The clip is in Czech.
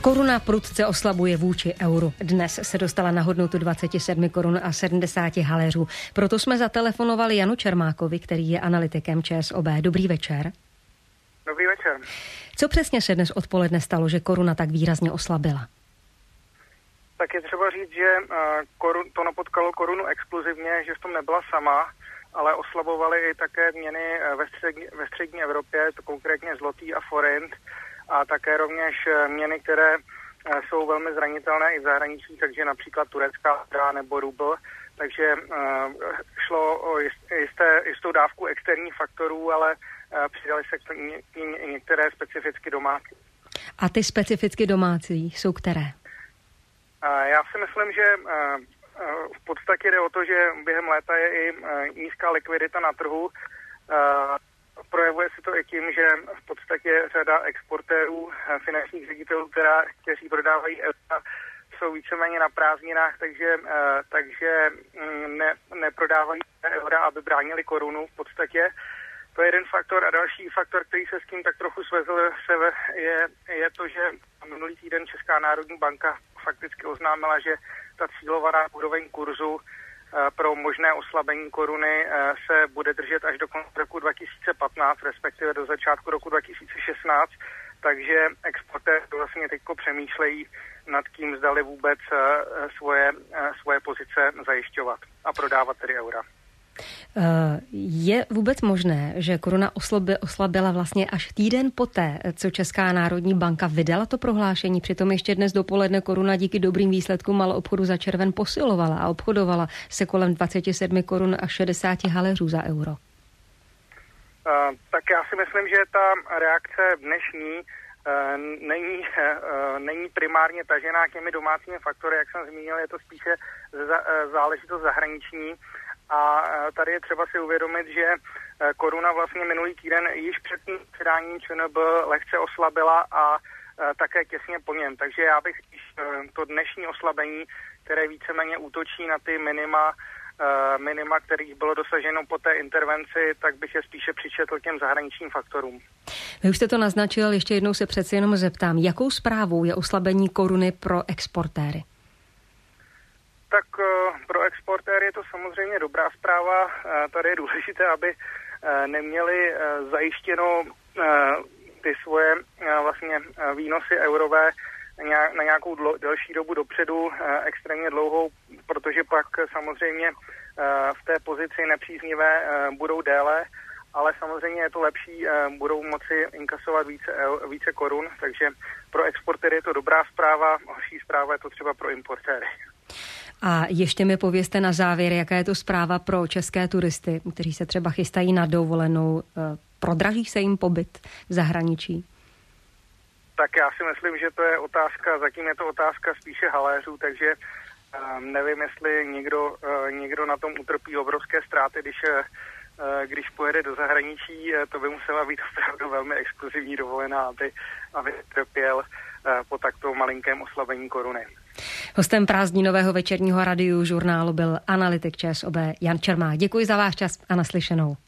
Koruna prudce oslabuje vůči euru. Dnes se dostala na hodnotu 27 korun a 70 haléřů. Proto jsme zatelefonovali Janu Čermákovi, který je analytikem ČSOB. Dobrý večer. Dobrý večer. Co přesně se dnes odpoledne stalo, že koruna tak výrazně oslabila? Tak je třeba říct, že to napotkalo korunu explozivně, že v tom nebyla sama, ale oslabovaly i také měny ve střední Evropě, to konkrétně zlotý a forint, a také rovněž měny, které jsou velmi zranitelné i v zahraničí, takže například turecká lira nebo rubl. Takže šlo o jistou dávku externích faktorů, ale přidali se k nim i některé specificky domácí. A ty specificky domácí jsou které? Já si myslím, že v podstatě jde o to, že během léta je i nízká likvidita na trhu. Projevuje se to i tím, že v podstatě řada exportérů, finančních ředitelů, kteří prodávají eura, jsou víceméně na prázdninách, takže neprodávají eura, aby bránili korunu v podstatě. To je jeden faktor a další faktor, který se s tím tak trochu svezl, je to, že minulý týden Česká národní banka fakticky oznámila, že ta cílovaná úroveň kurzu pro možné oslabení koruny se bude držet až do konce roku 2015, respektive do začátku roku 2016, takže exportéři vlastně teďko přemýšlejí nad tím, zdali vůbec svoje pozice zajišťovat a prodávat tedy eura. Je vůbec možné, že koruna oslabila vlastně až týden poté, co Česká národní banka vydala to prohlášení? Přitom ještě dnes dopoledne koruna díky dobrým výsledkům maloobchodu za červen posilovala a obchodovala se kolem 27 korun a 60 haléřů za euro. Tak já si myslím, že ta reakce dnešní není primárně tažená těmi domácími faktory, jak jsem zmínil, je to spíše záležitost zahraniční. A tady je třeba si uvědomit, že koruna vlastně minulý týden již před tím předáním ČNB lehce oslabila a také těsně po něm. Takže já bych to dnešní oslabení, které víceméně útočí na ty minima, kterých bylo dosaženo po té intervenci, tak bych je spíše přičetl těm zahraničním faktorům. Vy už jste to naznačil, ještě jednou se přeci jenom zeptám, jakou zprávou je oslabení koruny pro exportéry? Tak pro exportéry je to samozřejmě dobrá zpráva. Tady je důležité, aby neměli zajištěno ty svoje vlastně výnosy eurové na nějakou delší dobu dopředu, extrémně dlouhou, protože pak samozřejmě v té pozici nepříznivé budou déle, ale samozřejmě je to lepší, budou moci inkasovat více korun, takže pro exportéry je to dobrá zpráva, horší zpráva je to třeba pro importéry. A ještě mi povězte na závěr, jaká je to zpráva pro české turisty, kteří se třeba chystají na dovolenou. Prodraží se jim pobyt v zahraničí? Tak já si myslím, že to je otázka, zatím je to otázka spíše haléřů, takže nevím, jestli někdo na tom utrpí obrovské ztráty, když pojede do zahraničí. To by musela být opravdu velmi exkluzivní dovolená, aby trpěl po takto malinkém oslabení koruny. Hostem prázdninového večerního radiožurnálu byl analytik ČSOB Jan Čermák. Děkuji za váš čas a naslyšenou.